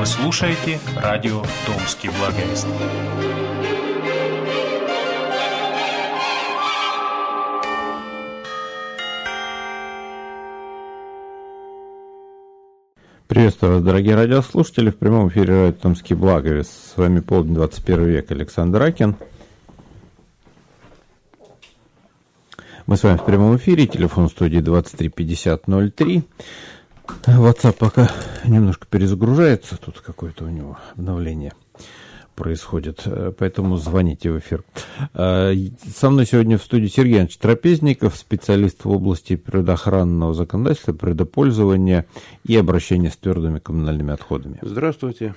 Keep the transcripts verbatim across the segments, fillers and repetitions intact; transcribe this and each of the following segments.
Вы слушаете радио «Томский благовест». Приветствую вас, дорогие радиослушатели. В прямом эфире радио «Томский благовест». С вами полдень, двадцать первый век, Александр Ракин. Мы с вами в прямом эфире. Телефон студии двадцать три пятьдесят ноль три. WhatsApp пока немножко перезагружается. Тут какое-то у него обновление происходит, поэтому звоните в эфир. Со мной сегодня в студии Сергей Иванович Трапезников, специалист в области природоохранного законодательства, природопользования и обращения с твердыми коммунальными отходами. Здравствуйте.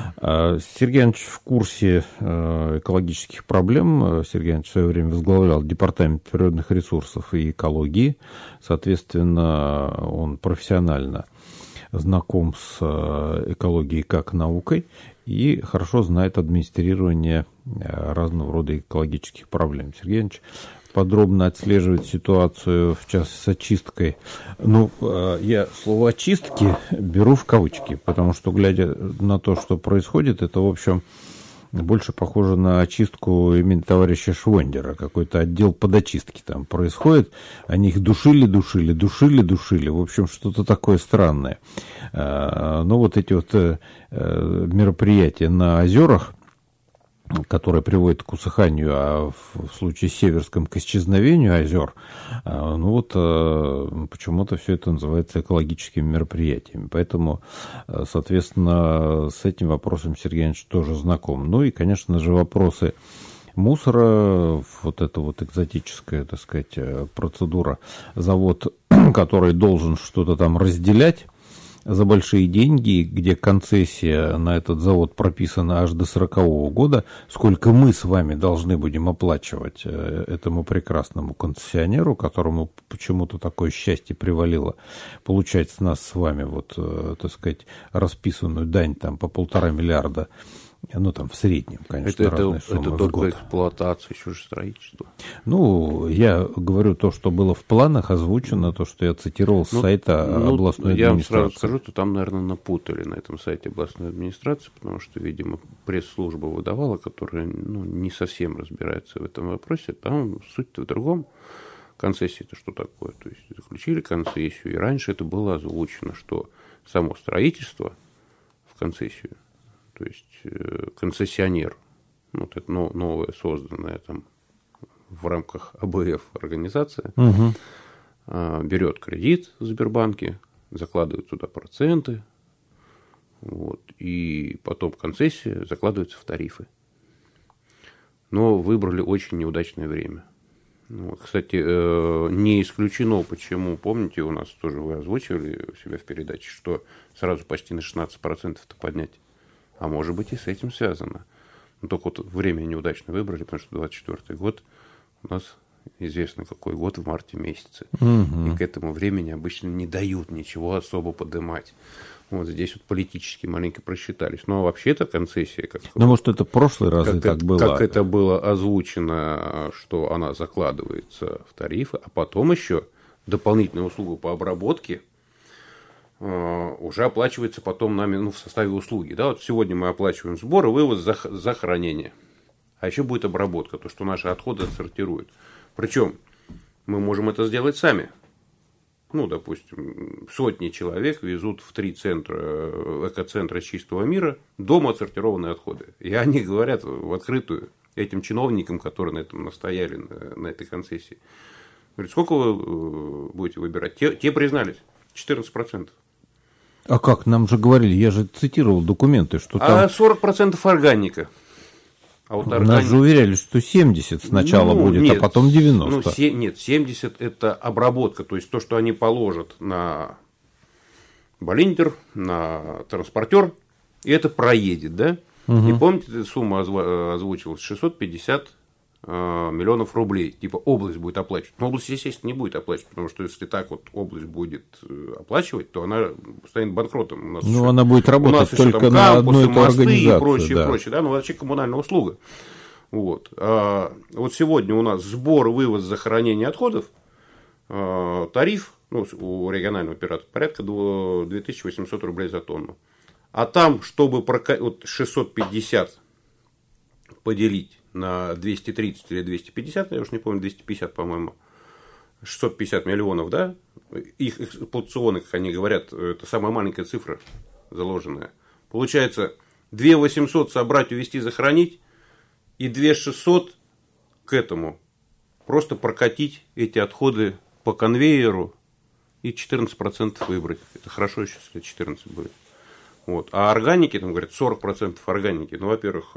Сергей Иванович в курсе экологических проблем. Сергей Иванович в свое время возглавлял департамент природных ресурсов и экологии. Соответственно, он профессионально знаком с экологией как наукой и хорошо знает администрирование разного рода экологических проблем. Сергей Иванович подробно отслеживает ситуацию, в частности, с очисткой. Ну, я слово «очистки» беру в кавычки, потому что, глядя на то, что происходит, это, в общем, больше похоже на очистку имени товарища Швондера. Какой-то отдел подочистки там происходит. Они их душили, душили, душили, душили. В общем, что-то такое странное. Но вот эти вот мероприятия на озерах, которые приводят к усыханию, а в случае северском к исчезновению озер, ну вот почему-то все это называется экологическими мероприятиями. Поэтому, соответственно, с этим вопросом Сергей Иванович тоже знаком. Ну и, конечно же, вопросы мусора, вот эта вот экзотическая, так сказать, процедура, завод, который должен что-то там разделять за большие деньги, где концессия на этот завод прописана аж до сорокового года, сколько мы с вами должны будем оплачивать этому прекрасному концессионеру, которому почему-то такое счастье привалило получать с нас с вами, вот, так сказать, расписанную дань там по полтора миллиарда. Ну, там, в среднем, конечно, это, разные это, суммы это в только год. эксплуатация, еще же строительство. Ну, я говорю то, что было в планах, озвучено, то, что я цитировал с ну, сайта ну, областной я администрации. Я вам сразу скажу, что там, наверное, напутали на этом сайте областной администрации, потому что, видимо, пресс-служба выдавала, которая ну, не совсем разбирается в этом вопросе. Там суть-то в другом. Концессия – это что такое? То есть заключили концессию, и раньше это было озвучено, что само строительство в концессию, то есть концессионер, вот это новая созданная там в рамках А Бэ Эф организация, угу. берет кредит в Сбербанке, закладывает туда проценты, вот, и потом концессия закладывается в тарифы. Но выбрали очень неудачное время. Вот, кстати, не исключено, почему, помните, у нас тоже вы озвучивали у себя в передаче, что сразу почти на шестнадцать процентов-то поднять. А может быть и с этим связано. Но только вот время неудачно выбрали, потому что двадцать четвёртый год у нас известно какой год в марте месяце. Угу. И к этому времени обычно не дают ничего особо подымать. Вот здесь вот политически маленько просчитались. Но вообще-то концессия... Как, ну, может, это в прошлый раз как, и так это, было. Как это было озвучено, что она закладывается в тарифы, а потом еще дополнительная услуга по обработке уже оплачивается потом нами ну, в составе услуги. Да? Вот сегодня мы оплачиваем сбор и вывоз за, за хранение. А еще будет обработка, то, что наши отходы отсортируют. Причем мы можем это сделать сами. Ну, допустим, сотни человек везут в три центра, экоцентра чистого мира дома отсортированные отходы. И они говорят в открытую этим чиновникам, которые на этом настояли, на, на этой концессии. Говорят, сколько вы будете выбирать? Те, те признались, четырнадцать процентов. А как? Нам же говорили, я же цитировал документы, что там... А сорок процентов органика. А вот органика... Нас же уверяли, что семьдесят сначала ну, будет, нет, а потом девяносто. Ну, се... Нет, семьдесят это обработка, то есть то, что они положат на баллиндер, на транспортер, и это проедет, да? Угу. И помните, сумма озвучивалась шестьсот пятьдесят миллионов рублей, типа область будет оплачивать. Но область, естественно, не будет оплачивать, потому что если так вот область будет оплачивать, то она станет банкротом. У нас ну, еще, она будет работать только там на одну эту организацию. И прочее, да. прочее, да, ну, вообще коммунальная услуга. Вот. А вот сегодня у нас сбор, вывоз, захоронение отходов, тариф, ну, у регионального оператора порядка две тысячи восемьсот рублей за тонну. А там, чтобы прокатить, вот шестьсот пятьдесят поделить на двести тридцать или двести пятьдесят, я уж не помню, двести пятьдесят, по-моему, шестьсот пятьдесят миллионов, да, их эксплуатационных, как они говорят, это самая маленькая цифра заложенная. Получается, две тысячи восемьсот собрать, увезти, захоронить, и две тысячи шестьсот к этому просто прокатить эти отходы по конвейеру и четырнадцать процентов выбрать. Это хорошо еще, если четырнадцать будет. Вот. А органики, там говорят, сорок процентов органики. Ну, во-первых,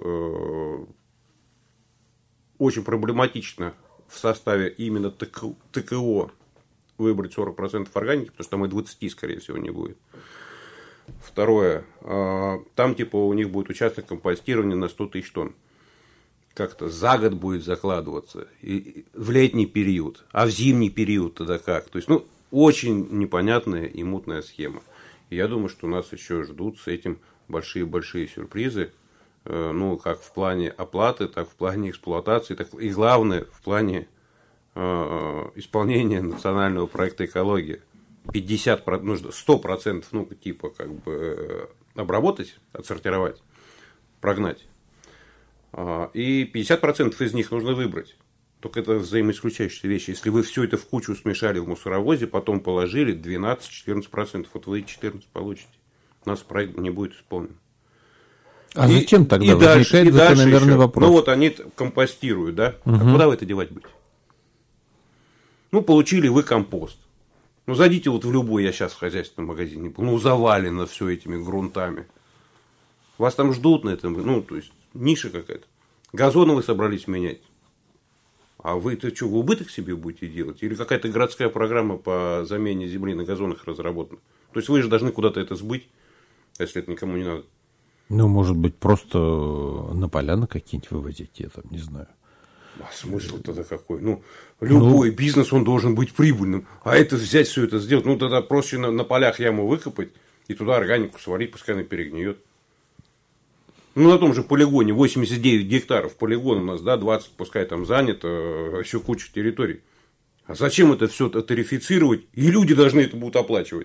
очень проблематично в составе именно ТКО выбрать сорок процентов органики, потому что там и двадцать, скорее всего, не будет. Второе. Там типа у них будет участок компостирования на сто тысяч тонн. Как-то за год будет закладываться. И в летний период. А в зимний период тогда как? То есть, ну, очень непонятная и мутная схема. И я думаю, что нас еще ждут с этим большие-большие сюрпризы. Ну, как в плане оплаты, так в плане эксплуатации, так и главное, в плане э, исполнения национального проекта экологии. пятьдесят процентов, нужно сто процентов, ну, типа, как бы, обработать, отсортировать, прогнать. И пятьдесят процентов из них нужно выбрать. Только это взаимоисключающие вещи. Если вы все это в кучу смешали в мусоровозе, потом положили двенадцать-четырнадцать процентов, вот вы четырнадцать процентов получите. У нас проект не будет исполнен. А и, зачем тогда? И возникает дальше, закономерный еще, вопрос. Ну вот они компостируют, да? Угу. А куда вы это девать будете? Ну, получили вы компост. Ну, зайдите вот в любой, я сейчас в хозяйственном магазине был, ну, завалено все этими грунтами. Вас там ждут на этом, ну, то есть, ниша какая-то. Газоны вы собрались менять. А вы-то что, в убыток себе будете делать? Или какая-то городская программа по замене земли на газонах разработана? То есть, вы же должны куда-то это сбыть, если это никому не надо. Ну, может быть, просто на поляны какие-нибудь вывозить, я там не знаю. А смысл тогда какой? Ну, любой ну, бизнес, он должен быть прибыльным. А это взять все это сделать, ну, тогда проще на, на полях яму выкопать и туда органику свалить, пускай она перегниет. Ну, на том же полигоне восемьдесят девять гектаров полигон у нас, да, двадцать, пускай там занято, еще куча территорий. А зачем это все тарифицировать? И люди должны это будут оплачивать.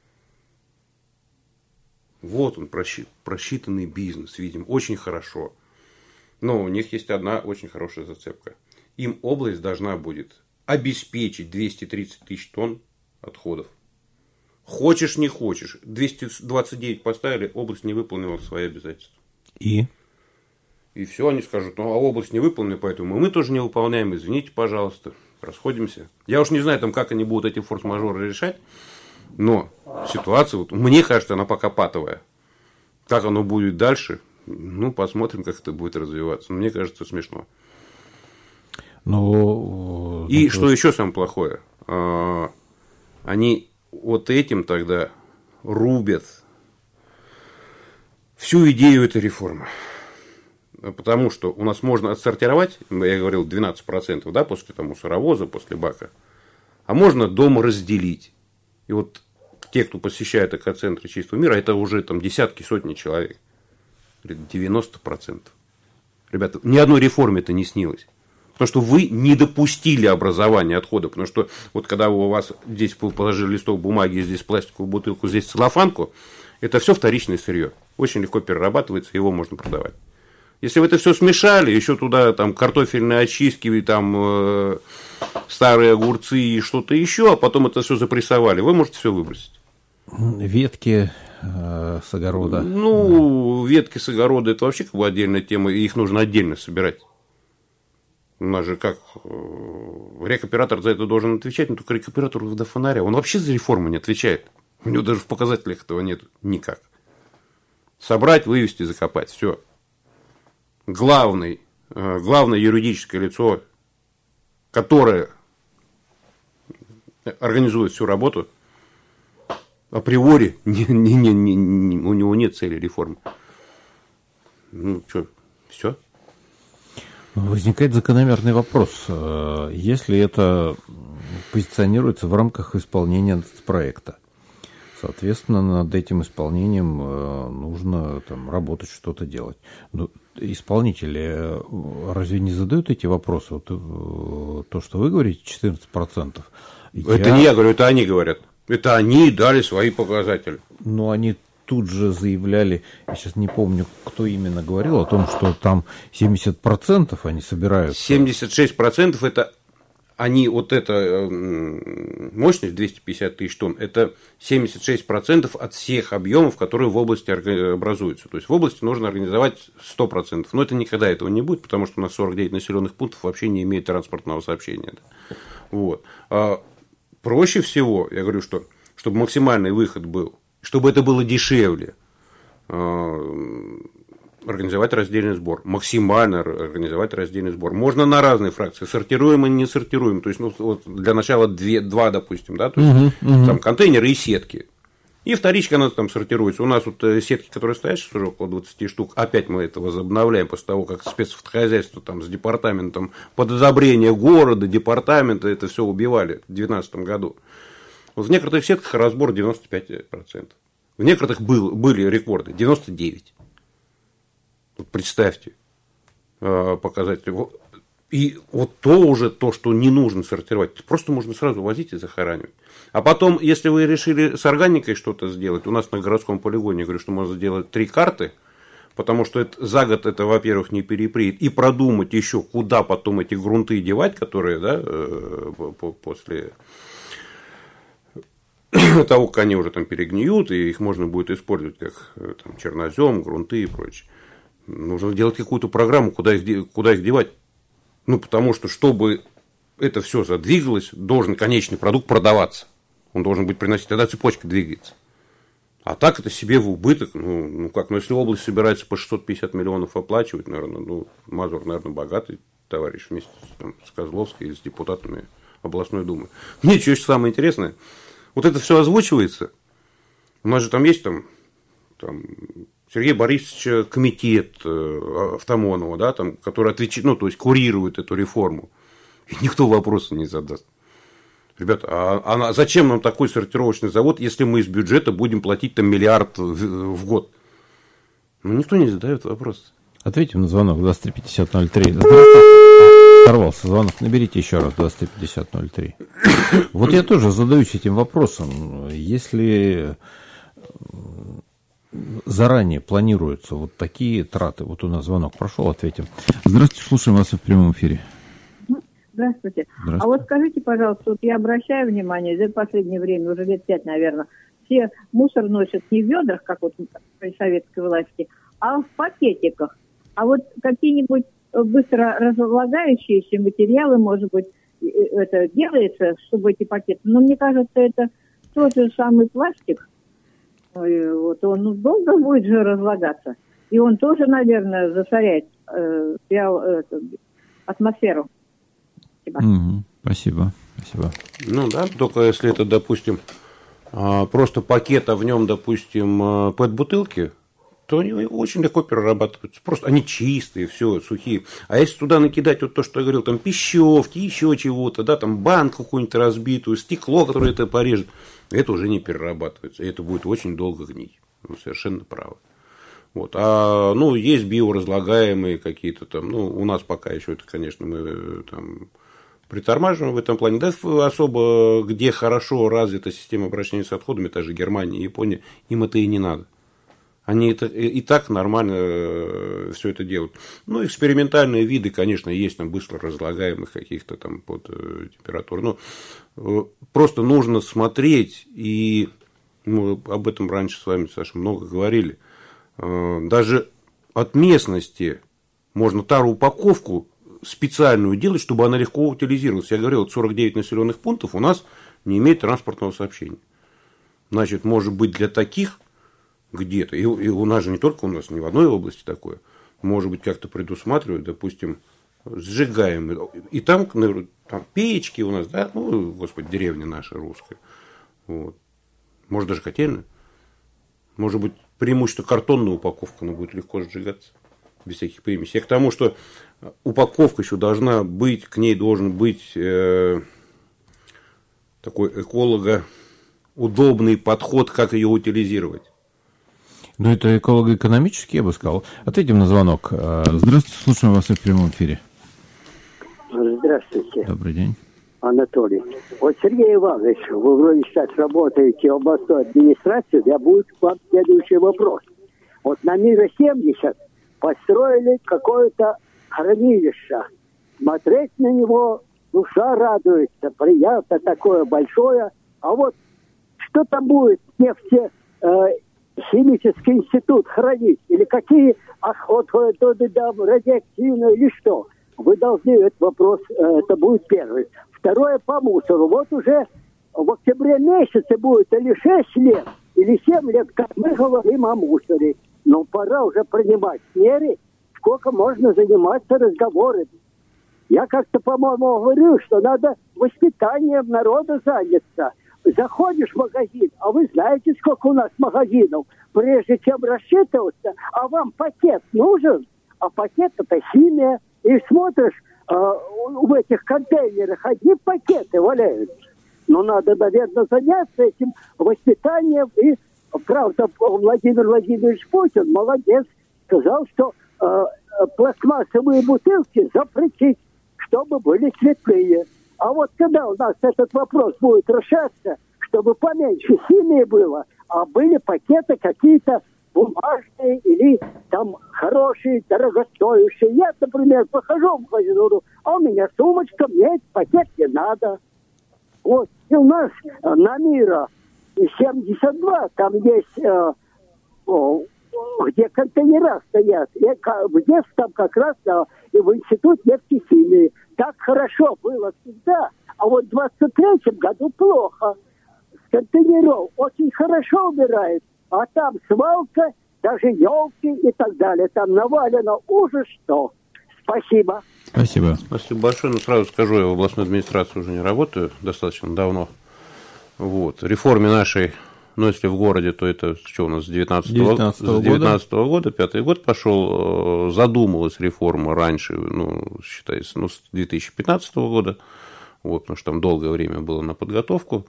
Вот он, просчитанный бизнес, видим, очень хорошо. Но у них есть одна очень хорошая зацепка. Им область должна будет обеспечить двести тридцать тысяч тонн отходов. Хочешь, не хочешь. двести двадцать девять поставили, область не выполнила свои обязательства. И? И все, они скажут, ну, а область не выполнена, поэтому мы тоже не выполняем, извините, пожалуйста, расходимся. Я уж не знаю, там, как они будут эти форс-мажоры решать. Но ситуация, вот, мне кажется, она пока патовая. Как оно будет дальше, ну, посмотрим, как это будет развиваться. Мне кажется, смешно. Но... И ну, что есть... еще самое плохое? Они вот этим тогда рубят всю идею этой реформы. Потому что у нас можно отсортировать, я говорил, двенадцать процентов, да, после там, мусоровоза, после бака. А можно дома разделить. И вот те, кто посещает экоцентры чистого мира, это уже там десятки, сотни человек. девяносто процентов. Ребята, ни одной реформе это не снилось. Потому что вы не допустили образования отхода. Потому что вот когда у вас здесь вы положили листок бумаги, здесь пластиковую бутылку, здесь целлофанку, это все вторичное сырье. Очень легко перерабатывается, его можно продавать. Если вы это все смешали, еще туда там картофельные очистки, там э, старые огурцы и что-то еще, а потом это все запрессовали, вы можете все выбросить. Ветки э, с огорода. Ну, да. Ветки с огорода это вообще как бы отдельная тема, и их нужно отдельно собирать. У нас же как рекоператор за это должен отвечать, но только рекоператор водофонаря, он вообще за реформу не отвечает. У него даже в показателях этого нет никак. Собрать, вывести, закопать, все. Главный, главное юридическое лицо, которое организует всю работу, априори не, не, не, не, у него нет цели реформы. Ну, что, все? Возникает закономерный вопрос. Если это позиционируется в рамках исполнения проекта, соответственно, над этим исполнением нужно там, работать, что-то делать. Но исполнители разве не задают эти вопросы? Вот, то, что вы говорите, четырнадцать процентов. Это я... не я говорю, это они говорят. Это они дали свои показатели. Ну, они тут же заявляли, я сейчас не помню, кто именно говорил о том, что там семьдесят процентов они собираются. семьдесят шесть процентов это они, вот эта мощность двести пятьдесят тысяч тонн, это семьдесят шесть процентов от всех объемов, которые в области образуются. То есть в области нужно организовать сто процентов. Но это никогда этого не будет, потому что у нас сорок девять населенных пунктов вообще не имеет транспортного сообщения. Вот. А проще всего, я говорю, что чтобы максимальный выход был, чтобы это было дешевле, организовать раздельный сбор, максимально организовать раздельный сбор. Можно на разные фракции, сортируем и не сортируем. То есть, ну, вот для начала две, два, допустим, да, то есть, uh-huh, uh-huh. там контейнеры и сетки. И вторичка она там сортируется. У нас вот сетки, которые стоят сейчас уже около двадцати штук, опять мы это возобновляем после того, как спецхозяйство там с департаментом под одобрение города, департамента это все убивали в две тысячи девятнадцатом году. Вот в некоторых сетках разбор девяносто пять процентов. В некоторых был, были рекорды девяносто девять процентов. Вот представьте показатели. И вот то уже то, что не нужно сортировать, просто можно сразу возить и захоранивать. А потом, если вы решили с органикой что-то сделать, у нас на городском полигоне, я говорю, что можно сделать три карты, потому что это, за год это, во-первых, не перепреет, и продумать еще, куда потом эти грунты девать, которые, да, после того, как они уже там перегниют, и их можно будет использовать как там, чернозем, грунты и прочее. Нужно делать какую-то программу, куда их, куда их девать. Ну, потому что, чтобы это все задвигалось, должен конечный продукт продаваться. Он должен быть приносить, тогда цепочка двигается. А так это себе в убыток. Ну, ну как, ну если область собирается по шестьсот пятьдесят миллионов оплачивать, наверное, ну, Мазур, наверное, богатый товарищ вместе там, с Козловской и с депутатами областной думы. Мне что еще самое интересное, вот это все озвучивается. У нас же там есть там, там Сергей Борисович комитет Автомонова, да, там, который отвечает, ну, то есть курирует эту реформу. И никто вопроса не задаст. Ребята, а, а зачем нам такой сортировочный завод, если мы из бюджета будем платить там миллиард в, в год? Ну, никто не задает вопрос. Ответим на звонок двадцать три пятьдесят ноль три. Здравствуйте. Сорвался звонок. Наберите еще раз двадцать три пятьдесят ноль три. Вот я тоже задаюсь этим вопросом. Если заранее планируются вот такие траты, вот у нас звонок прошел, ответим. Здравствуйте, слушаем вас в прямом эфире. Здравствуйте. Здравствуйте. А вот скажите, пожалуйста, вот я обращаю внимание, за последнее время, уже лет пять, наверное, все мусор носят не в ведрах, как вот при советской власти, а в пакетиках. А вот какие-нибудь быстро разлагающиеся материалы, может быть, это делается, чтобы эти пакеты. Но мне кажется, это тот же самый пластик. Вот он долго будет же разлагаться. И он тоже, наверное, засоряет э, э, атмосферу. Спасибо. Угу, спасибо. Спасибо. Ну да, только если это, допустим, просто пакет, а в нем, допустим, пэт-бутылки, то они очень легко перерабатываются. Просто они чистые, все, сухие. А если туда накидать вот то, что я говорил, там пищевки, еще чего-то, да, там банку какую-нибудь разбитую, стекло, которое это порежет, это уже не перерабатывается. И это будет очень долго гнить. Вы совершенно правы. Вот. А, ну, есть биоразлагаемые какие-то там, ну, у нас пока еще это, конечно, мы там притормаживаем в этом плане. Да, особо, где хорошо развита система обращения с отходами, та же Германия и Япония, им это и не надо. Они это, и так нормально все это делают. Ну, экспериментальные виды, конечно, есть там быстро разлагаемых каких-то там под температурой. Но просто нужно смотреть, и мы об этом раньше с вами, Саша, много говорили. Даже от местности можно тароупаковку специальную делать, чтобы она легко утилизировалась. Я говорил, вот сорок девять населенных пунктов у нас не имеет транспортного сообщения. Значит, может быть, для таких где-то, и, и у нас же не только у нас, не в одной области такое, может быть, как-то предусматривают, допустим, сжигаем. И там, там печки у нас, да, ну, господи, деревня наша русская. Вот. Может, даже котельная. Может быть, преимущество картонная упаковка, она будет легко сжигаться, без всяких примесей. Я к тому, что упаковка еще должна быть, к ней должен быть э, такой эколого-удобный подход, как ее утилизировать. Ну, это эколого-экономический, я бы сказал. Ответим на звонок. Здравствуйте, слушаем вас в прямом эфире. Здравствуйте. Добрый день. Анатолий. Вот, Сергей Иванович, вы вроде сейчас работаете в областной администрации, у меня будет к вам следующий вопрос. Вот на Мира семьдесят построили какое-то хранилище. Смотреть на него душа радуется, приятно, такое большое. А вот что там будет нефте, э, химический институт хранить? Или какие охоты, радиоактивные или что? Вы должны этот вопрос, э, это будет первый. Второе по мусору. Вот уже в октябре месяце будет или шесть лет, или семь лет, как мы говорим о мусоре. Но пора уже принимать меры, сколько можно заниматься разговорами. Я как-то, по-моему, говорил, что надо воспитанием народа заняться. Заходишь в магазин, а вы знаете, сколько у нас магазинов. Прежде чем рассчитываться, а вам пакет нужен, а пакет это химия. И смотришь, э, в этих контейнерах одни пакеты валяются. Но надо, наверное, заняться этим воспитанием. И, правда, Владимир Владимирович Путин молодец, сказал, что э, пластмассовые бутылки запретить, чтобы были цветные. А вот когда у нас этот вопрос будет решаться, чтобы поменьше химии было, а были пакеты какие-то бумажные или там хорошие, дорогостоящие. Я, например, похожу в магазин, а у меня сумочка, мне этот пакет не надо. Вот. И у нас на Мира семьдесят два, там есть, э, о, где контейнера стоят, и где там как раз да, и в институт нефтехимии. Так хорошо было всегда, а вот в двадцать третьем году плохо. С контейнеров очень хорошо убирают, а там свалка, даже елки и так далее. Там навалено ужас что. Спасибо. Спасибо. Спасибо большое. Ну, сразу скажу, я в областной администрации уже не работаю достаточно давно. Вот. Реформе нашей, ну, если в городе, то это что у нас с девятнадцатого года, пятый год пошел, задумалась реформа раньше, ну, считается, ну, с две тысячи пятнадцатого года, вот, потому что там долгое время было на подготовку.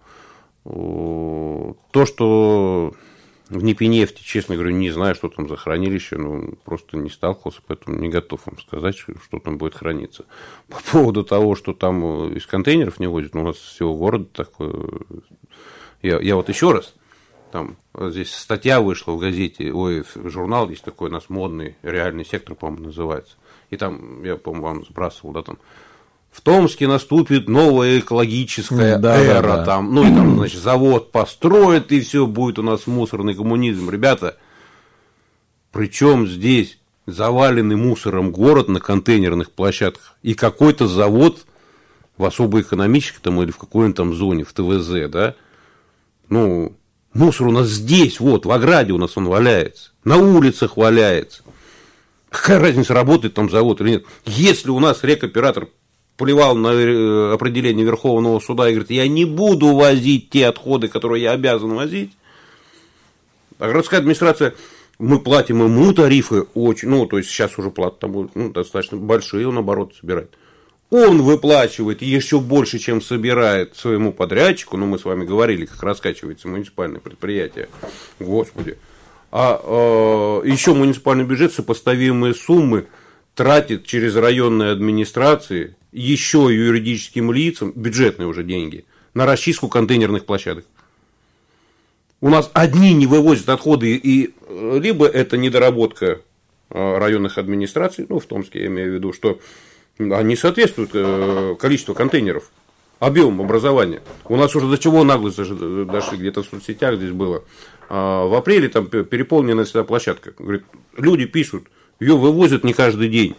То, что в Днепрнефти, честно говоря, не знаю, что там за хранилище, ну, просто не сталкивался, поэтому не готов вам сказать, что там будет храниться. По поводу того, что там из контейнеров не возят, ну, у нас всего города такой. Я, я вот еще раз, там здесь статья вышла в газете, ой, журнал есть такой у нас модный, реальный сектор, по-моему, называется. И там, я, по-моему, вам сбрасывал, да, там, в Томске наступит новая экологическая да, эра, да. Там, ну, и там, значит, завод построят, и все будет у нас мусорный коммунизм. Ребята, причем здесь заваленный мусором город на контейнерных площадках, и какой-то завод в особо экономической там, или в какой-нибудь там зоне, в ТВЗ, да, ну, мусор у нас здесь, вот, в ограде у нас он валяется, на улицах валяется. Какая разница, работает там завод или нет? Если у нас рекоператор плевал на определение Верховного суда и говорит, я не буду возить те отходы, которые я обязан возить, а городская администрация, мы платим ему тарифы очень, ну, то есть сейчас уже платы там будут ну, достаточно большие, он наоборот собирает. Он выплачивает еще больше, чем собирает своему подрядчику, ну, мы с вами говорили, как раскачивается муниципальное предприятие, господи. А э, еще муниципальный бюджет, сопоставимые суммы тратит через районные администрации, еще юридическим лицам, бюджетные уже деньги, на расчистку контейнерных площадок. У нас одни не вывозят отходы, и либо это недоработка районных администраций, ну, в Томске я имею в виду, что они соответствуют количеству контейнеров, объемом образования. У нас уже до чего наглость дошли, где-то в соцсетях здесь было. В апреле там переполнена всегда площадка. Говорит, люди пишут, ее вывозят не каждый день.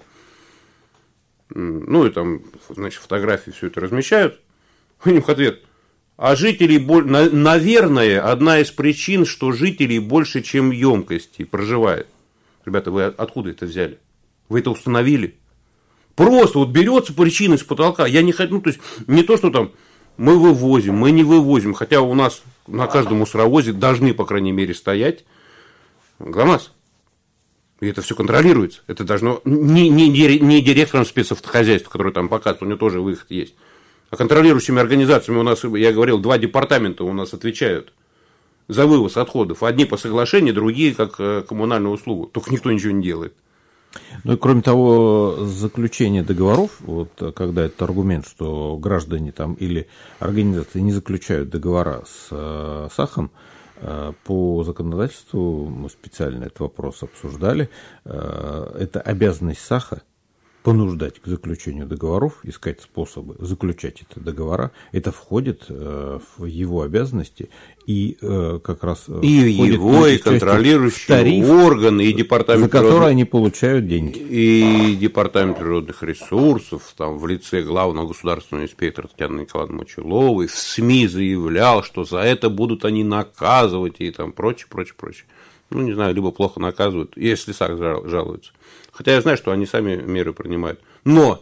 Ну, и там, значит, фотографии все это размещают. У них ответ. А жителей, наверное, одна из причин, что жителей больше, чем емкости проживает. Ребята, вы откуда это взяли? Вы это установили? Просто вот берется причина из потолка. Я не хочу, ну, то есть, не то, что там мы вывозим, мы не вывозим. Хотя у нас на каждом мусоровозе должны, по крайней мере, стоять ГЛОНАСС. И это все контролируется. Это должно не, не, не директором спецавтохозяйства, который там показывает, у него тоже выход есть. А контролирующими организациями у нас, я говорил, два департамента у нас отвечают за вывоз отходов. Одни по соглашению, другие как коммунальную услугу. Только никто ничего не делает. Ну и кроме того, заключение договоров, вот когда этот аргумент, что граждане там или организации не заключают договора с э, САХом, э, по законодательству, мы специально этот вопрос обсуждали, э, это обязанность САХа понуждать к заключению договоров, искать способы заключать эти договора, это входит э, в его обязанности и э, как раз и его, и контролирующие органы, и департамент, за которые они получают деньги. И департамент природных ресурсов, там, в лице главного государственного инспектора Татьяны Николаевны Мочиловой в СМИ заявлял, что за это будут они наказывать и там прочее, прочее, прочее. Ну, не знаю, либо плохо наказывают, если САХ жалуется. Хотя я знаю, что они сами меры принимают. Но,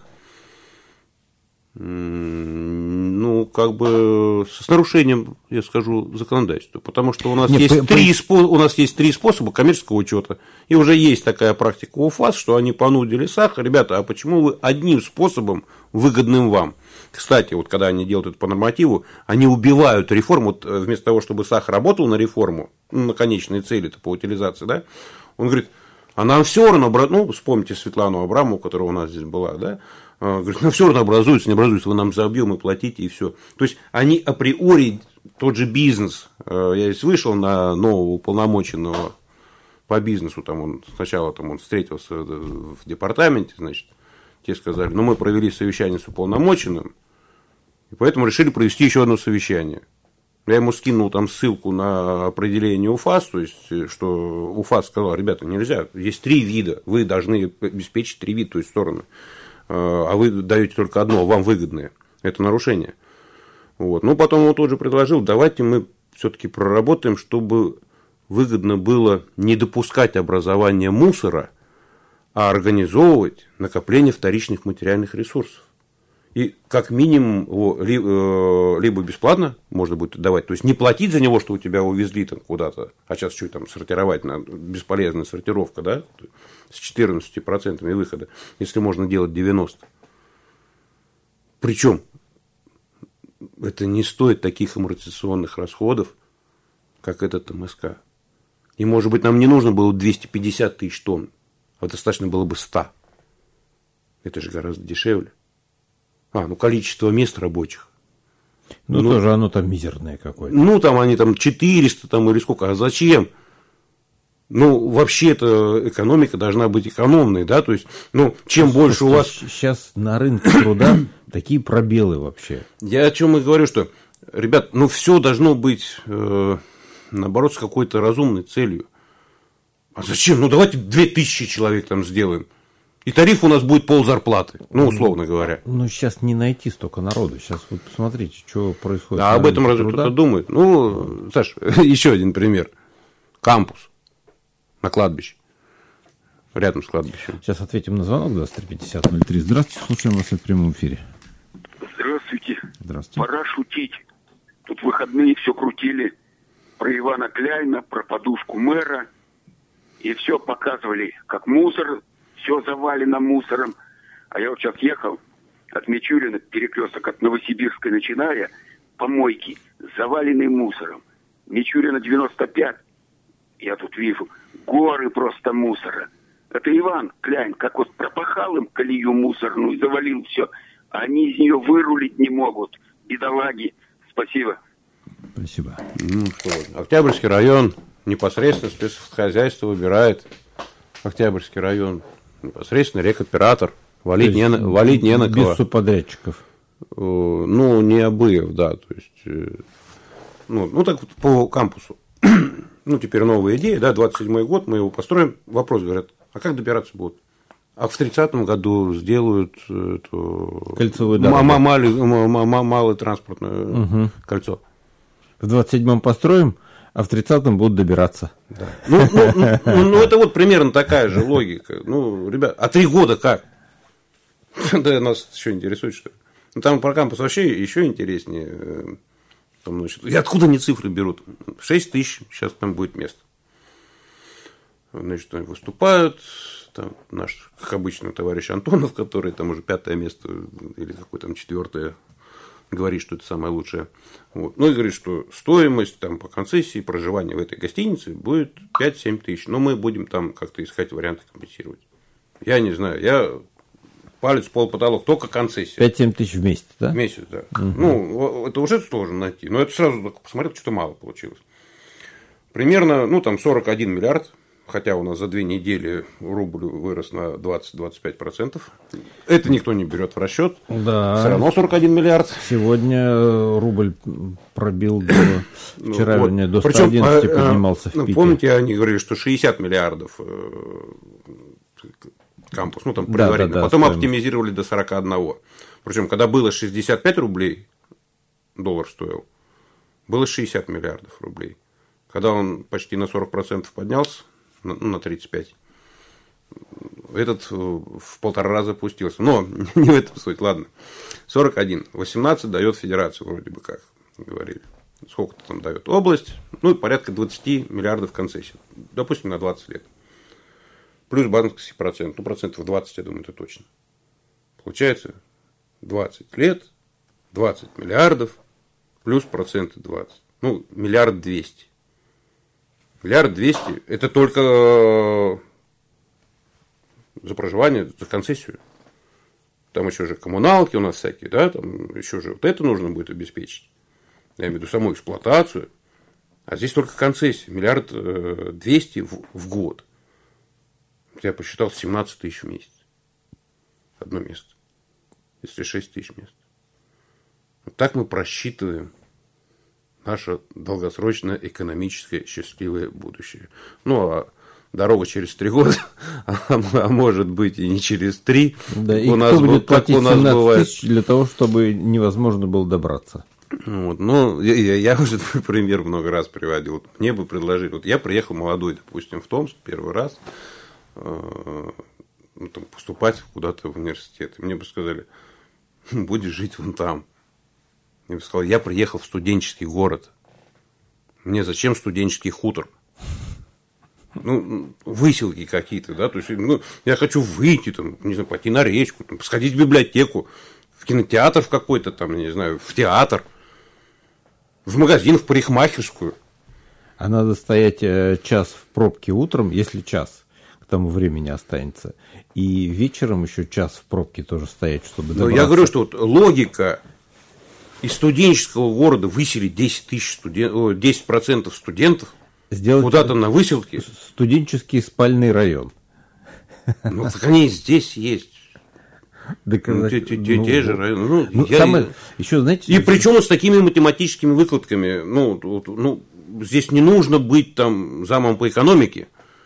ну, как бы с нарушением, я скажу, законодательства. Потому что у нас, Нет, есть, по, три, по... у нас есть три способа коммерческого учета. И уже есть такая практика у ФАС, что они понудили САХ. Ребята, а почему вы одним способом, выгодным вам? Кстати, вот когда они делают это по нормативу, они убивают реформу. Вот вместо того, чтобы САХ работал на реформу, ну, на конечные цели по утилизации, да, он говорит, а нам все равно, ну, вспомните Светлану Абрамову, которая у нас здесь была, да, говорит, нам все равно образуется, не образуется, вы нам за объемы платите и все. То есть они априори, тот же бизнес, я здесь вышел на нового уполномоченного по бизнесу, там он сначала там он встретился в департаменте, значит, те сказали, ну, мы провели совещание с уполномоченным, и поэтому решили провести еще одно совещание. Я ему скинул там ссылку на определение УФАС, то есть, что УФАС сказал, ребята, нельзя, есть три вида, вы должны обеспечить три вида, то есть стороны, а вы даете только одно, вам выгодное, это нарушение. Вот. Ну, потом он тоже предложил, давайте мы все-таки проработаем, чтобы выгодно было не допускать образования мусора, а организовывать накопление вторичных материальных ресурсов. И как минимум его либо бесплатно можно будет давать, то есть не платить за него, что у тебя увезли там куда-то, а сейчас что там сортировать, бесполезная сортировка, да, с четырнадцатью процентами выхода, если можно делать девяносто процентов. Причем это не стоит таких амортизационных расходов, как этот МСК. И, может быть, нам не нужно было двести пятьдесят тысяч тонн, а достаточно было бы сто. Это же гораздо дешевле. А, ну, количество мест рабочих. Ну, ну тоже оно там мизерное какое-то. Ну, там они там четыреста там, или сколько. А зачем? Ну, вообще-то экономика должна быть экономной, да, то есть, ну, чем Слушайте, больше у вас... Сейчас на рынке труда такие пробелы вообще. Я о чем и говорю, что, ребят, ну, все должно быть, э, наоборот, с какой-то разумной целью. А зачем? Ну, давайте две тысячи человек там сделаем. И тариф у нас будет ползарплаты, ну, условно говоря. Ну, сейчас не найти столько народу. Сейчас вот посмотрите, что происходит. А об этом разве кто-то думает? Ну, Саш, еще один пример. Кампус на кладбище. Рядом с кладбищем. Сейчас ответим на звонок двадцать три пятьдесят ноль три. Здравствуйте, слушаем вас в прямом эфире. Здравствуйте. Здравствуйте. Пора шутить. Тут в выходные все крутили про Ивана Кляйна, про подушку мэра. И все показывали, как мусор... Все завалено мусором. А я вот сейчас ехал от Мичурина, перекресток от Новосибирской начиная, помойки, заваленные мусором. Мичурина девяносто пять. Я тут вижу горы просто мусора. Это Иван Кляйн, как вот пропахал им колею мусорную, завалил все. А они из нее вырулить не могут. Бедолаги. Спасибо. Спасибо. Ну, что, Октябрьский район непосредственно спецхозяйство выбирает. Октябрьский район. Непосредственно рекоператор. Валить не, валить не на кого. Без субподрядчиков. Ну, не Абыев, да. То есть, ну, ну, так вот по кампусу. Ну, теперь новая идея, да, двадцать седьмой год, мы его построим. Вопрос, говорят, а как добираться будут? А в тридцатом году сделают эту... Кольцевую дорогу. Малое транспортное угу. кольцо. В двадцать седьмом построим, а в тридцатом будут добираться. Да. Ну, ну, ну, ну, это вот примерно такая же логика. Ну, ребят, а три года как? Да, нас еще интересует, что ли? Ну, там про кампус вообще еще интереснее. Там, значит, и откуда они цифры берут? шесть тысяч сейчас там будет место. Значит, они выступают. Там наш, как обычно, товарищ Антонов, который там уже пятое место или какое там четвертое, говорит, что это самое лучшее. Вот. Ну и говорит, что стоимость там, по концессии проживания в этой гостинице будет пять-семь тысяч. Но мы будем там как-то искать варианты компенсировать. Я не знаю, я палец, пол, потолок, только концессия. пять-семь тысяч в месяц, да? В месяц, да. Угу. Ну, это уже сложно найти. Но это сразу посмотрел, что-то мало получилось. Примерно, ну, там сорок один миллиард. Хотя у нас за две недели рубль вырос на двадцать-двадцать пять процентов. Это никто не берет в расчет. Да. Все равно сорок один миллиард. Сегодня рубль пробил до вчера, вот. вернее, до сто Причем, одиннадцать а, поднимался в ну, пике. Помните, они говорили, что шестьдесят миллиардов кампус, ну там предварительно. Да, да, да, потом стоимость. оптимизировали до сорок один. Причем, когда было шестьдесят пять рублей, доллар стоил, было шестьдесят миллиардов рублей. Когда он почти на сорок процентов поднялся, на тридцать пять. Этот в полтора раза опустился. Но не в этом суть. Ладно. сорок один. восемнадцать дает федерация, вроде бы как говорили. Сколько-то там дает область. Ну, порядка двадцать миллиардов концессий. Допустим, на двадцать лет. Плюс банковский процент. Ну, процентов двадцать, я думаю, это точно. Получается двадцать лет, двадцать миллиардов, плюс проценты двадцать. Ну, миллиард двести. Миллиард двести – это только за проживание, за концессию. Там еще же коммуналки у нас всякие, да, там еще же вот это нужно будет обеспечить. Я имею в виду саму эксплуатацию. А здесь только концессия. Миллиард двести в, в год. Я посчитал семнадцать тысяч в месяц. Одно место. Если шесть тысяч мест. Вот так мы просчитываем наше долгосрочное экономическое счастливое будущее. Ну, а дорога через три года, а, а может быть и не через три. Да, и у кто нас будет как платить у нас семнадцать бывает. тысяч для того, чтобы невозможно было добраться? Вот, ну, я, я, я уже твой пример много раз приводил. Мне бы предложили. Вот я приехал молодой, допустим, в Томск первый раз э, ну, там, поступать куда-то в университет. И мне бы сказали, будешь жить вон там. Я бы сказал, я приехал в студенческий город. Мне зачем студенческий хутор? Ну, выселки какие-то, да, то есть, ну, я хочу выйти, там, не знаю, пойти на речку, там, сходить в библиотеку, в кинотеатр в какой-то там, не знаю, в театр, в магазин, в парикмахерскую. А надо стоять час в пробке утром, если час к тому времени останется, и вечером еще час в пробке тоже стоять, чтобы добраться. Но я говорю, что вот логика из студенческого города выселить десять тысяч студентов, десять процентов студентов сделать куда-то на выселке. Студенческий спальный район. Ну, так они и здесь есть. Доказать... Те, те, те, ну, те же районы. Ну, ну, я... самое... Еще, знаете, И причем с такими математическими выкладками. Ну, вот, ну, здесь не нужно быть там замом по экономике.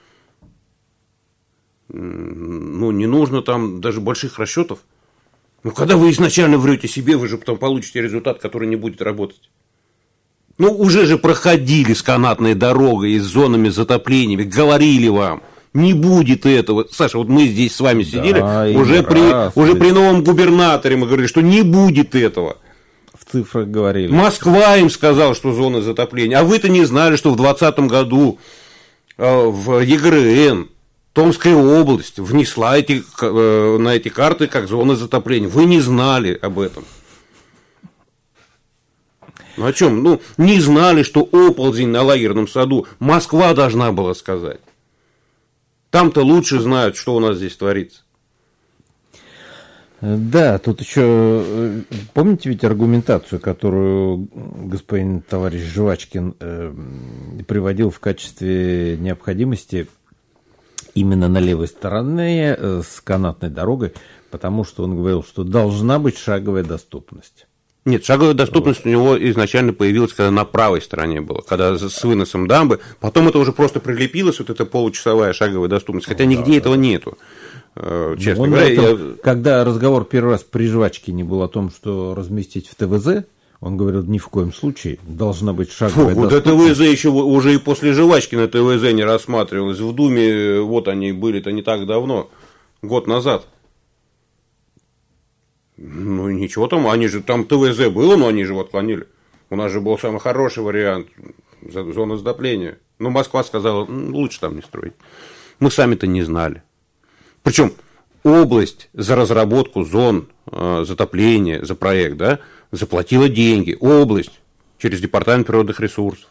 Ну, не нужно там даже больших расчетов. Ну, когда вы изначально врете себе, вы же потом получите результат, который не будет работать. Ну, уже же проходили с канатной дорогой и с зонами затоплениями, говорили вам, не будет этого. Саша, вот мы здесь с вами сидели, да, уже, при, уже при новом губернаторе мы говорили, что не будет этого. В цифрах говорили. Москва им сказала, что зона затопления. А вы-то не знали, что в двадцатом году в ЕГРН Томская область внесла эти, на эти карты как зона затопления. Вы не знали об этом. Ну, о чем? Ну, не знали, что оползень на лагерном саду. Москва должна была сказать. Там-то лучше знают, что у нас здесь творится. Да, тут еще, помните ведь аргументацию, которую господин товарищ Жвачкин э, приводил в качестве необходимости именно на левой стороне э, с канатной дорогой, потому что он говорил, что должна быть шаговая доступность. Нет, шаговая доступность вот у него изначально появилась, когда на правой стороне было, когда с выносом дамбы. Потом это уже просто прилепилось, вот эта получасовая шаговая доступность, хотя нигде да, этого да. нету. Честно он говоря, этом, я... когда разговор первый раз при Жвачкине был о том, что разместить в ТВЗ, он говорил, ни в коем случае должна быть шаговая Фу, доступность. Вот это ТВЗ еще уже и после Жвачкина ТВЗ не рассматривалось. В Думе, вот они были-то не так давно, год назад. Ну, ничего там, они же, там ТВЗ было, но они же его отклонили. У нас же был самый хороший вариант, зона затопления. Но Москва сказала, лучше там не строить. Мы сами-то не знали. Причем область за разработку зон э, затопления, за проект, да, заплатила деньги. Область через Департамент природных ресурсов.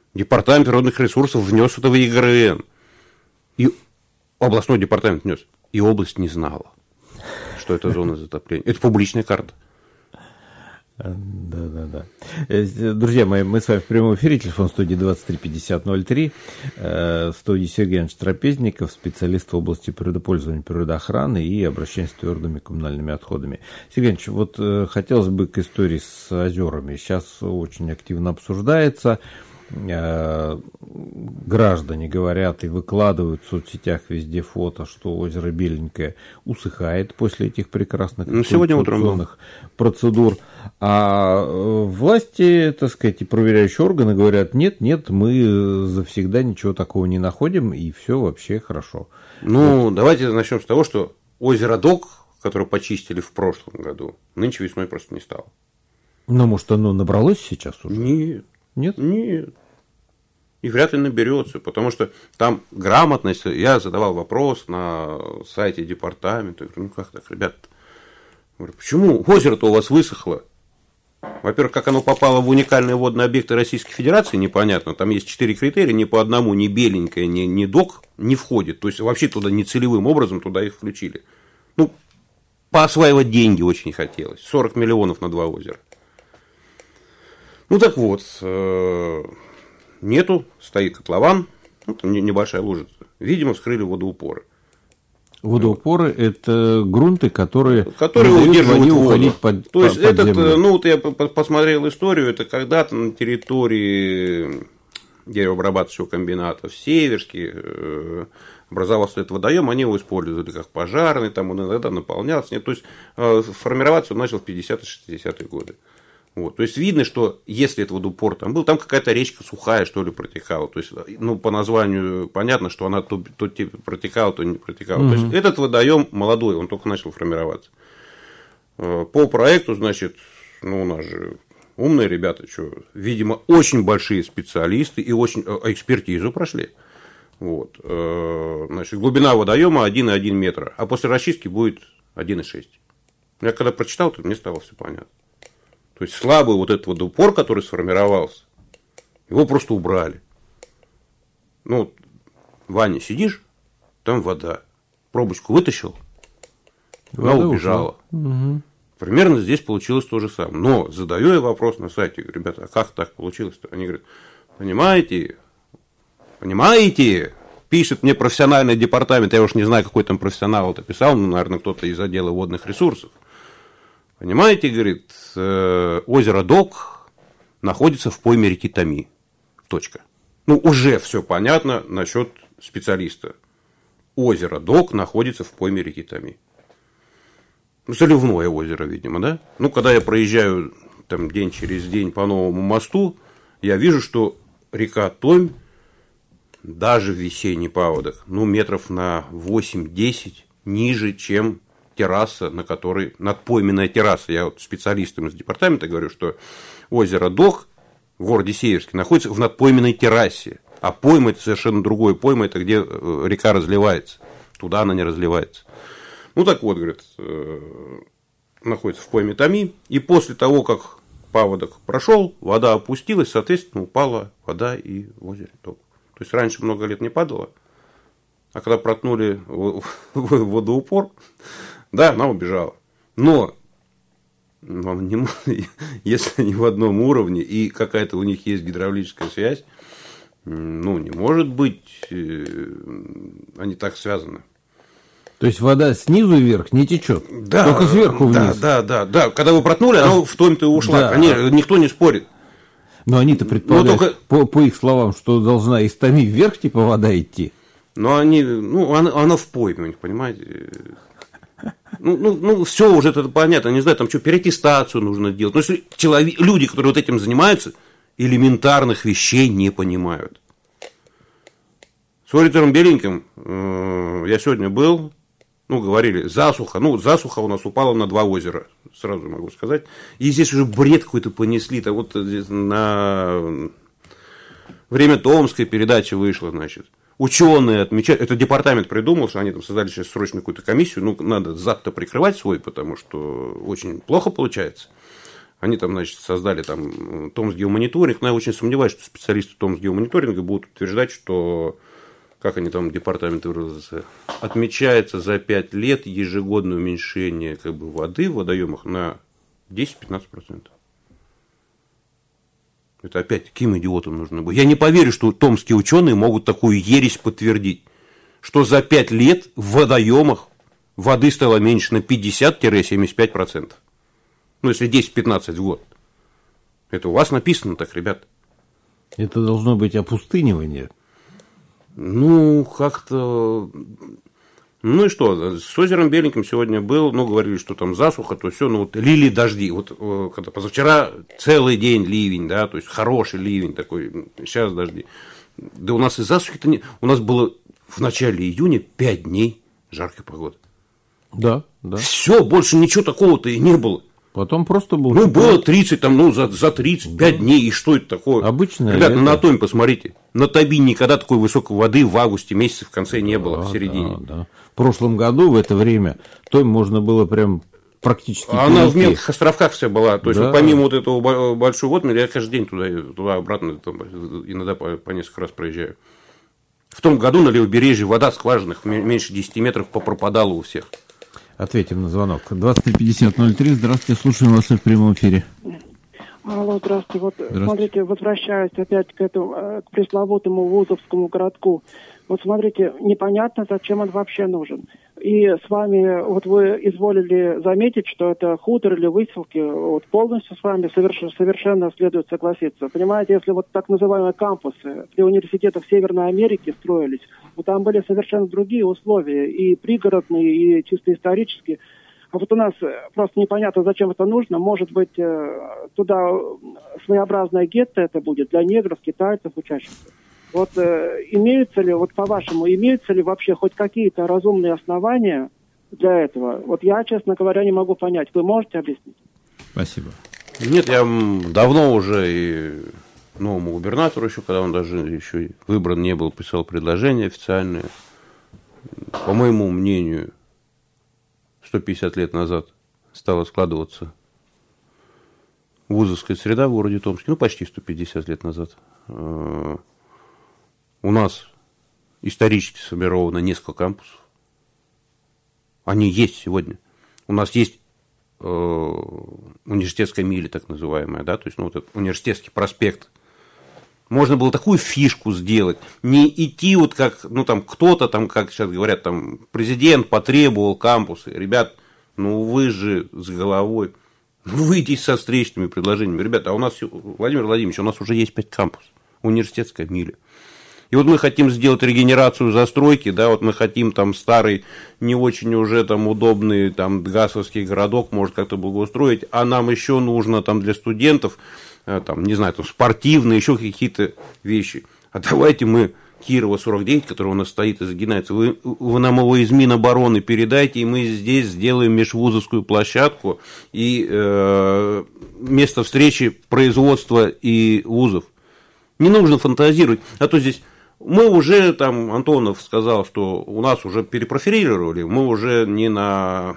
Департамент природных ресурсов внес это в ЕГРН. И областной департамент внес. и область не знала, что это зона затопления. Это публичная карта. Да, да, да. Друзья мои, мы с вами в прямом эфире, телефон студии двадцать три пятьдесят ноль три, в студии Сергей Иванович Трапезников, специалист в области природопользования, природоохраны и обращения с твердыми коммунальными отходами. Сергей Иванович, вот хотелось бы к истории с озерами. Сейчас очень активно обсуждается. Граждане говорят и выкладывают в соцсетях везде фото, что озеро Беленькое усыхает после этих прекрасных ну, сегодня утром процедур. А власти, так сказать, и проверяющие органы говорят, нет, нет, мы завсегда ничего такого не находим, и все вообще хорошо. Ну, вот. Давайте начнем с того, что озеро Док, которое почистили в прошлом году, нынче весной просто не стало. Ну, может, оно набралось сейчас уже? Нет. Нет? Нет. И вряд ли наберется, потому что там грамотность. Я задавал вопрос на сайте департамента. Я говорю, ну как так, ребята? Говорю, почему озеро-то у вас высохло? Во-первых, как оно попало в уникальные водные объекты Российской Федерации, непонятно. Там есть четыре критерия, ни по одному, ни Беленькое, ни, ни Док не входит. То есть, вообще туда не целевым образом туда их включили. Ну, поосваивать деньги очень хотелось. сорок миллионов на два озера. Ну, так вот, нету, стоит котлован, ну, там небольшая лужица. Видимо, вскрыли водоупоры. Водоупоры – это грунты, которые, которые удерживают воду. Под, То есть, под этот, землю. ну, вот я посмотрел историю, это когда-то на территории деревообрабатывающего комбината в Северске образовался этот водоем, они его использовали как пожарный, там он иногда наполнялся. Нет, то есть, формироваться он начал в пятидесятые-шестидесятые годы. Вот. То есть, видно, что если это водоупор там был, там какая-то речка сухая, что ли, протекала. То есть, ну, по названию понятно, что она то, то протекала, то не протекала. Угу. То есть, этот водоем молодой, он только начал формироваться. По проекту, значит, ну, у нас же умные ребята, что, видимо, очень большие специалисты и очень экспертизу прошли. Вот. Значит, глубина водоема один и один метра, а после расчистки будет один и шесть. Я когда прочитал, то мне стало все понятно. То есть, слабый вот этот водоупор, который сформировался, его просто убрали. Ну, в ванне сидишь, там вода. Пробочку вытащил, вода убежала. Угу. Примерно здесь получилось то же самое. Но задаю я вопрос на сайте, говорю, ребята, а как так получилось-то? Они говорят, понимаете, понимаете, пишет мне профессиональный департамент, я уж не знаю, какой там профессионал это писал, ну, наверное, кто-то из отдела водных ресурсов. Понимаете, говорит, озеро Док находится в пойме реки Томи. Точка. Ну, уже все понятно насчет специалиста. Озеро Док находится в пойме реки Томи. Заливное озеро, видимо, да? Ну, когда я проезжаю там день через день по новому мосту, я вижу, что река Томь даже в весенний паводок, ну, метров на восемь-десять ниже, чем терраса, на которой, надпойменная терраса. Я вот специалистам из департамента говорю, что озеро Док в городе Северске находится в надпойменной террасе. А пойма – это совершенно другое. Пойма – это где река разливается. Туда она не разливается. Ну, так вот, говорит, находится в пойме Томи. И после того, как паводок прошел, вода опустилась, соответственно, упала вода и в озере Док. То есть, раньше много лет не падало. А когда проткнули водоупор, да, она убежала. Но если они в одном уровне и какая-то у них есть гидравлическая связь, ну, не может быть, они так связаны. То есть, вода снизу вверх не течет, да, только сверху вниз. Да, да, да, да. Когда вы проткнули, она в Томь-то и ушла. Да. Они, никто не спорит. Но они-то предполагают, только... по, по их словам, что должна из Томи вверх типа вода идти. Но они, ну, она, она в пойме у них, понимаете. Ну, ну, ну, все уже это понятно, не знаю, там что, переаттестацию нужно делать. Но если человек, люди, которые вот этим занимаются, элементарных вещей не понимают. С озером Беленьким э, я сегодня был, ну, говорили, засуха, ну, засуха у нас упала на два озера, сразу могу сказать. И здесь уже бред какой-то понесли, то вот здесь на время Томской передачи вышло, значит. Ученые отмечают, это департамент придумал, что они там создали сейчас срочно какую-то комиссию, ну, надо зад-то прикрывать свой, потому что очень плохо получается. Они там, значит, создали там Томсгеомониторинг, но я очень сомневаюсь, что специалисты Томсгеомониторинга будут утверждать, что как они там, департамент выразился, отмечается за пять лет ежегодное уменьшение как бы, воды в водоемах на десять-пятнадцать процентов. Это опять каким идиотам нужно было? Я не поверю, что томские ученые могут такую ересь подтвердить, что за пять лет в водоемах воды стало меньше на пятьдесят-семьдесят пять процентов. Ну, если десять-пятнадцать в год. Это у вас написано так, ребят. Это должно быть опустынивание. Ну, как-то... Ну и что, с озером Беленьким сегодня был, ну, говорили, что там засуха, то все, ну, вот лили дожди. Вот когда позавчера целый день ливень, да, то есть хороший ливень такой, сейчас дожди. Да у нас и засухи-то не... У нас было в начале июня пять дней жаркой погоды. Да, да. Все, больше ничего такого-то и не было. Потом просто был... Ну, было тридцать, там, ну, за, за тридцать пять да. дней, и что это такое? Обычно. Ребят, это... на Томе посмотрите. На Тоби никогда такой высокой воды в августе месяце в конце не было, да, в середине. Да, да. В прошлом году в это время Том можно было прям практически... Она перейти. В мелких островках вся была. То есть, да. вот, помимо вот этого большого отмеля, я каждый день туда, туда-обратно там, иногда по, по несколько раз проезжаю. В том году на левобережье вода в скважинах меньше десяти метров попропадала у всех. Ответим на звонок. двадцать три пятьдесят ноль три. Здравствуйте, слушаем вас в прямом эфире. Алло, здравствуйте. Вот, здравствуйте. Смотрите, возвращаясь опять к этому, к пресловутому Вузовскому городку. Вот смотрите, непонятно, зачем он вообще нужен. И с вами, вот вы изволили заметить, что это хутор или выселки, вот полностью с вами совершенно, совершенно следует согласиться. Понимаете, если вот так называемые кампусы при университетах Северной Америки строились, вот там были совершенно другие условия, и пригородные, и чисто исторические. А вот у нас просто непонятно, зачем это нужно. Может быть, туда своеобразное гетто это будет для негров, китайцев, учащихся. Вот э, имеются ли, вот по-вашему, имеются ли вообще хоть какие-то разумные основания для этого? Вот я, честно говоря, не могу понять. Вы можете объяснить? Спасибо. Нет, я давно уже и новому губернатору еще, когда он даже еще выбран не был, писал предложение официальное. По моему мнению, сто пятьдесят лет назад стала складываться вузовская среда в городе Томске. Ну, почти сто пятьдесят лет назад. У нас исторически сформировано несколько кампусов. Они есть сегодня. У нас есть э, университетская миля, так называемая, да, то есть ну, вот этот университетский проспект. Можно было такую фишку сделать, не идти вот как, ну там кто-то там, как сейчас говорят, там президент потребовал кампусы. Ребят, ну вы же с головой, ну выйдите со встречными предложениями. Ребята, а у нас, Владимир Владимирович, у нас уже есть пять кампусов, университетская миля. И вот мы хотим сделать регенерацию застройки, да, вот мы хотим там старый, не очень уже там удобный там гасовский городок, может как-то благоустроить, а нам еще нужно там для студентов, там, не знаю, там спортивные, еще какие-то вещи. А давайте мы Кирова сорок девять, который у нас стоит и загинается, вы, вы нам его из Минобороны передайте, и мы здесь сделаем межвузовскую площадку и э, место встречи производства и вузов. Не нужно фантазировать, а то здесь... Мы уже, там, Антонов сказал, что у нас уже перепрофилировали, мы уже не на,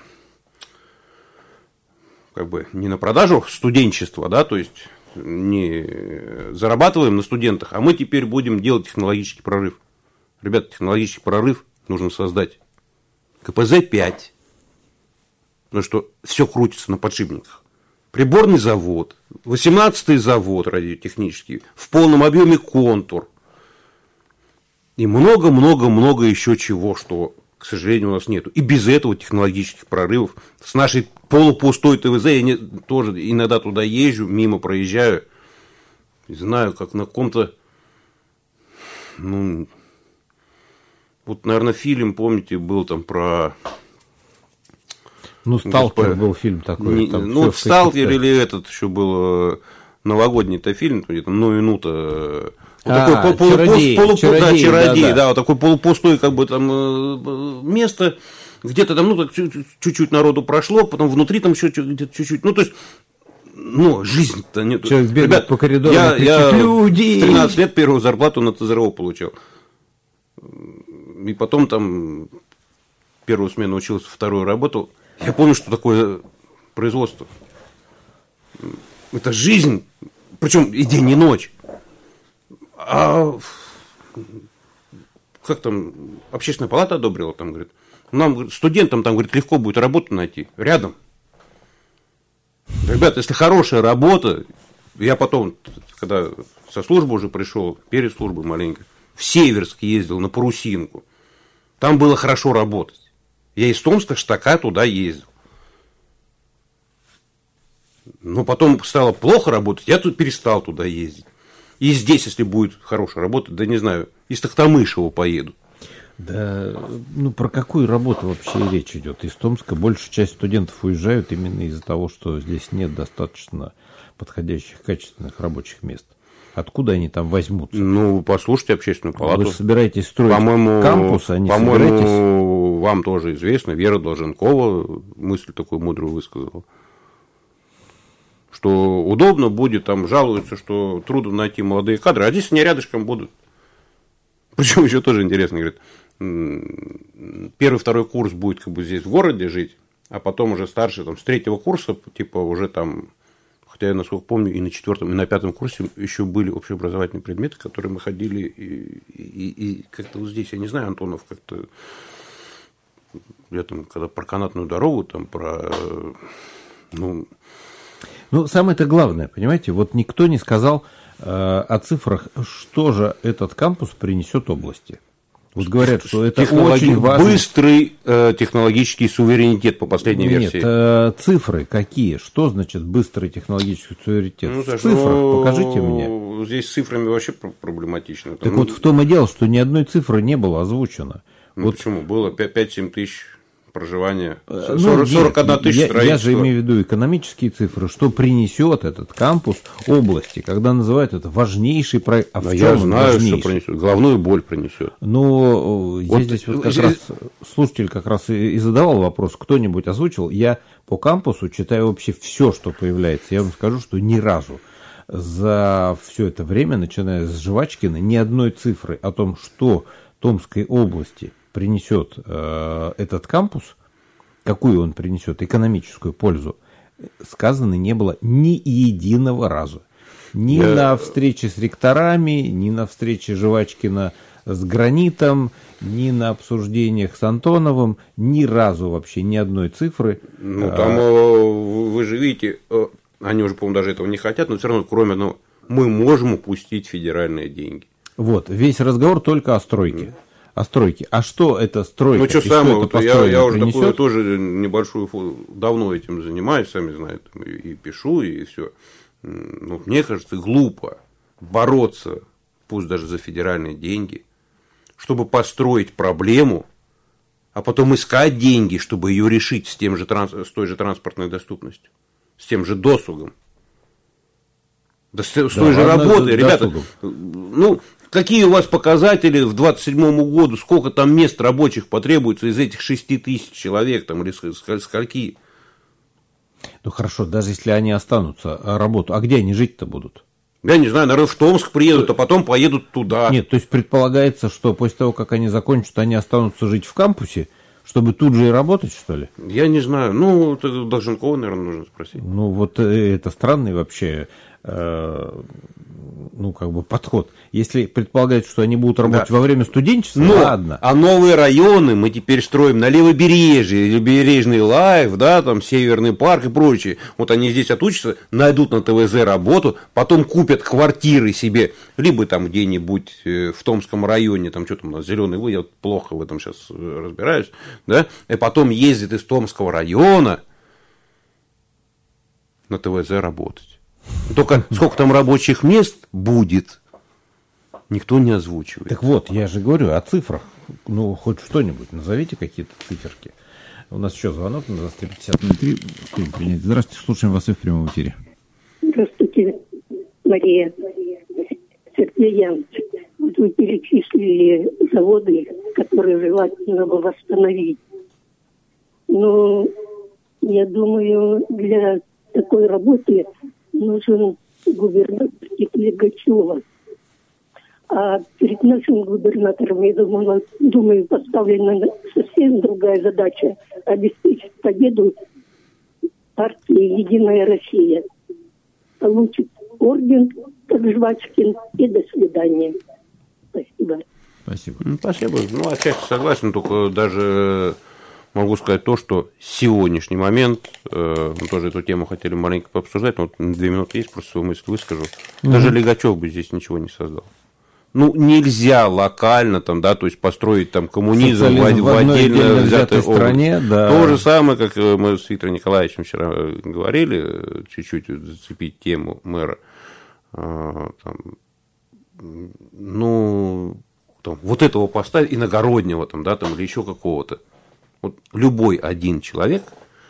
как бы, не на продажу студенчества, да, то есть не зарабатываем на студентах, а мы теперь будем делать технологический прорыв. Ребята, технологический прорыв нужно создать. ка пэ зэ пять, потому что все крутится на подшипниках. Приборный завод, восемнадцатый завод радиотехнический, в полном объеме контур. И много-много-много еще чего, что, к сожалению, у нас нету. И без этого технологических прорывов. С нашей полупустой тэ вэ зэ я не, тоже иногда туда езжу, мимо проезжаю. И знаю, как на каком-то... Ну, вот, наверное, фильм, помните, был там про... Ну, «Сталкер» был фильм такой. Не, ну, «Сталкер» или этот еще был новогодний-то фильм, где-то «Ну и ну-то». Вот а, такой полупустой, полупу, чародей, да, чародей, да, да. Да, вот такой полупустой, как бы там место, где-то там, ну, так чуть-чуть народу прошло, потом внутри там еще чуть-чуть, ну, то есть, ну, жизнь-то нет. Человек бегает Ребят, по коридору, я, я люди. в тринадцать лет первую зарплату на тэ зэ эр о получал. И потом там первую смену учился, вторую работал. Я помню, что такое производство. Это жизнь, причем и день, и ночь. А как там, общественная палата одобрила, там, говорит, нам, студентам, там, говорит, легко будет работу найти, рядом. Ребята, если хорошая работа, я потом, когда со службы уже пришел, перед службой маленько, в Северск ездил на парусинку, там было хорошо работать. Я из Томска штака туда ездил. Но потом стало плохо работать, я тут перестал туда ездить. И здесь, если будет хорошая работа, да не знаю, из Тохтамышева поеду. Да, ну про какую работу вообще речь идет? Из Томска большая часть студентов уезжают именно из-за того, что здесь нет достаточно подходящих, качественных рабочих мест. Откуда они там возьмутся? Ну, послушайте общественную палату. Вы собираетесь строить по-моему, кампус, а не по-моему, собираетесь? вам тоже известно, Вера Долженкова мысль такую мудрую высказала. Что удобно будет, там жалуются, что трудно найти молодые кадры, а здесь они рядышком будут. Причем еще тоже интересно, говорит, первый, второй курс будет как бы здесь в городе жить, а потом уже старший, там, с третьего курса, типа, уже там, хотя я, насколько помню, и на четвертом, и на пятом курсе еще были общеобразовательные предметы, которые мы ходили, и, и, и как-то вот здесь, я не знаю, Антонов, как-то, я там, когда про канатную дорогу, там, про, ну... Ну, самое-то главное, понимаете, вот никто не сказал э, о цифрах, что же этот кампус принесет области. Вот говорят, что это Технологи... очень важно. Быстрый э, технологический суверенитет по последней Нет, версии. Э, цифры какие? Что значит быстрый технологический суверенитет? Ну, в Саша, цифрах ну, покажите мне. Здесь с цифрами вообще проблематично. Так ну, вот в том и дело, что ни одной цифры не было озвучено. Ну, вот... почему? Было пять-семь тысяч проживания, Ну, сорок, сорок одна тысяча я, строительства. Я же имею в виду экономические цифры, что принесет этот кампус области, когда называют это важнейший проект. А в я чем знаю, важнейший? что принесет. Головную боль принесет. Но я вот здесь вот как здесь... раз слушатель как раз и, и задавал вопрос, кто-нибудь озвучил. Я по кампусу читаю вообще все, что появляется. Я вам скажу, что ни разу за все это время, начиная с Жвачкина, ни одной цифры о том, что Томской области принесет э, этот кампус, какую он принесет экономическую пользу, сказано не было ни единого разу. Ни Я... на встрече с ректорами, ни на встрече Жвачкина с Гранитом, ни на обсуждениях с Антоновым, ни разу вообще ни одной цифры. Ну, там а... вы же видите, они уже, по-моему, даже этого не хотят, но все равно, кроме одного, мы можем упустить федеральные деньги. Вот, весь разговор только о стройке. О стройке. А что это стройка? Ну, что самое, вот я, я уже принесет? такую тоже небольшую, давно этим занимаюсь, сами знаете, и, и пишу, и все. Ну, мне кажется, глупо бороться, пусть даже за федеральные деньги, чтобы построить проблему, а потом искать деньги, чтобы ее решить с, тем же, с той же транспортной доступностью, с тем же досугом. Да с, с да, той же работой, ребята. Ну, какие у вас показатели в двадцать седьмом году, сколько там мест рабочих потребуется из этих шести тысяч человек, там, или скольки? Ну, хорошо, даже если они останутся работу, а где они жить-то будут? Я не знаю, наверное, в Томск приедут, а потом поедут туда. Нет, то есть предполагается, что после того, как они закончат, они останутся жить в кампусе, чтобы тут же и работать, что ли? Я не знаю. Ну, это Долженкова, наверное, нужно спросить. Ну, вот это странный вообще, э, ну, как бы подход. Если предполагается, что они будут работать да. во время студенчества, но, ладно. А новые районы мы теперь строим на Левобережье, Левобережный Лайф, да, там Северный парк и прочее. Вот они здесь отучатся, найдут на ТВЗ работу, потом купят квартиры себе, либо там где-нибудь в Томском районе, там что там у нас, Зеленый Вы, я плохо в этом сейчас разбираюсь, да, и потом ездят из Томского района на ТВЗ работать. Только сколько там рабочих мест будет, никто не озвучивает. Так вот, я же говорю о цифрах. Ну, хоть что-нибудь, назовите какие-то циферки. У нас еще звонок на двадцать три пятьдесят три. Здравствуйте, слушаем вас и в прямом эфире. Здравствуйте, Мария. Сергей Янович, вы перечислили заводы, которые желательно бы восстановить. Но я думаю, для такой работы нужен губернатор Легачева. А перед нашим губернатором, я думаю, думаю, поставлена совсем другая задача – обеспечить победу партии «Единая Россия». Получит орден, как Жвачкин, и до свидания. Спасибо. Спасибо. Ну, спасибо. Ну, отчасти согласен, только даже могу сказать то, что сегодняшний момент, э, мы тоже эту тему хотели маленько пообсуждать, но вот две минуты есть, просто свою мысль выскажу. Mm-hmm. Даже Лигачев бы здесь ничего не создал. Ну, нельзя локально там, да, то есть построить там коммунизм в, в, в отдельно взятой стране. Да. То же самое, как мы с Виктором Николаевичем вчера говорили, чуть-чуть зацепить тему мэра. Там, ну, там, вот этого поставить, иногороднего там, да, там, или еще какого-то. Вот любой один человек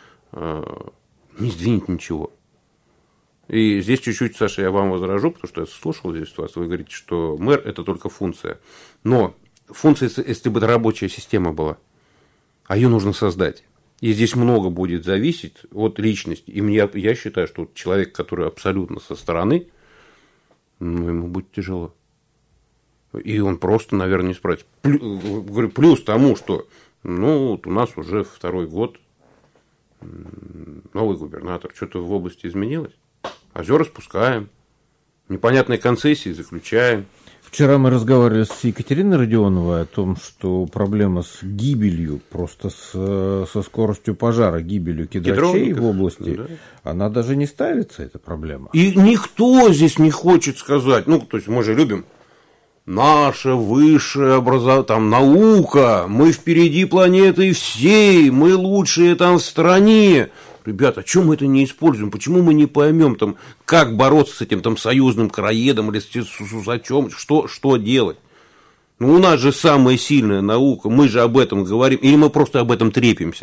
не сдвинет ничего. И здесь чуть-чуть, Саша, я вам возражу, потому что я слушал здесь вас, вы говорите, что мэр – это только функция. Но функция, если бы это рабочая система была, а ее нужно создать. И здесь много будет зависеть от личности. И мне, я считаю, что человек, который абсолютно со стороны, ну, ему будет тяжело. И он просто, наверное, не справится. Плюс, плюс тому, что ну, вот у нас уже второй год новый губернатор. Что-то в области изменилось? Озера спускаем, непонятные концессии заключаем. Вчера мы разговаривали с Екатериной Родионовой о том, что проблема с гибелью, просто с, со скоростью пожара, гибелью кедрачей в области, да. Она даже не ставится, эта проблема. И никто здесь не хочет сказать, ну, то есть мы же любим, наше высшее образование, там, наука, мы впереди планеты всей, мы лучшие там в стране. Ребята, а чем мы это не используем? Почему мы не поймем, там, как бороться с этим там, союзным короедом или с усачом? Что, что делать? Ну, у нас же самая сильная наука, мы же об этом говорим, или мы просто об этом трепимся?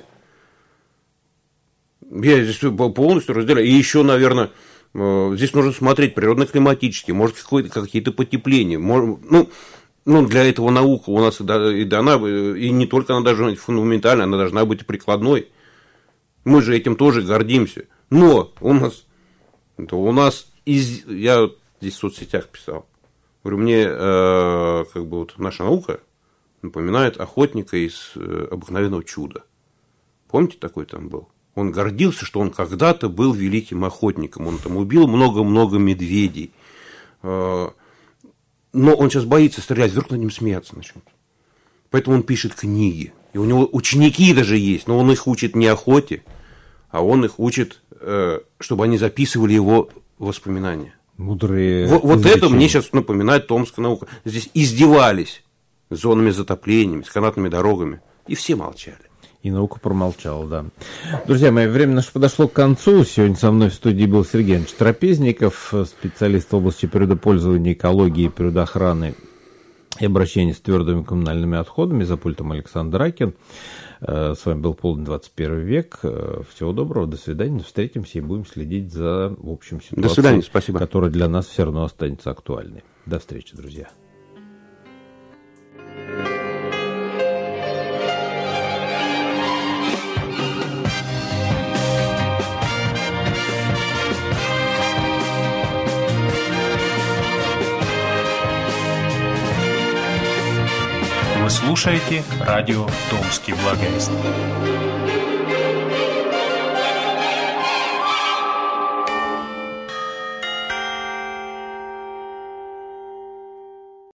Я здесь полностью разделяю. И еще, наверное, здесь нужно смотреть природно-климатические, может, какие-то потепления. Может, ну, ну, для этого наука у нас и дана, и не только она должна быть фундаментальной, она должна быть прикладной. Мы же этим тоже гордимся. Но у нас, у нас из, я здесь в соцсетях писал, говорю, мне э, как бы вот наша наука напоминает охотника из э, обыкновенного чуда. Помните, такой там был? Он гордился, что он когда-то был великим охотником. Он там убил много-много медведей. Э, но он сейчас боится стрелять, вдруг над ним смеяться начнут. Поэтому он пишет книги. И у него ученики даже есть, но он их учит не охоте, а он их учит, чтобы они записывали его воспоминания. Мудрые. Вот, вот это мне сейчас напоминает томская наука. Здесь издевались с зонами затоплениями, с канатными дорогами, и все молчали. И наука промолчала, да. Друзья мои, время наше подошло к концу. Сегодня со мной в студии был Сергей Иванович Трапезников, специалист в области природопользования, экологии, природоохраны и обращения с твердыми коммунальными отходами. За пультом Александр Ракин. С вами был «Полный двадцать первый век». Всего доброго, до свидания. Встретимся и будем следить за общим ситуацией, до свидания, спасибо. Которая для нас все равно останется актуальной. До встречи, друзья. Вы слушаете радио «Томский благовест».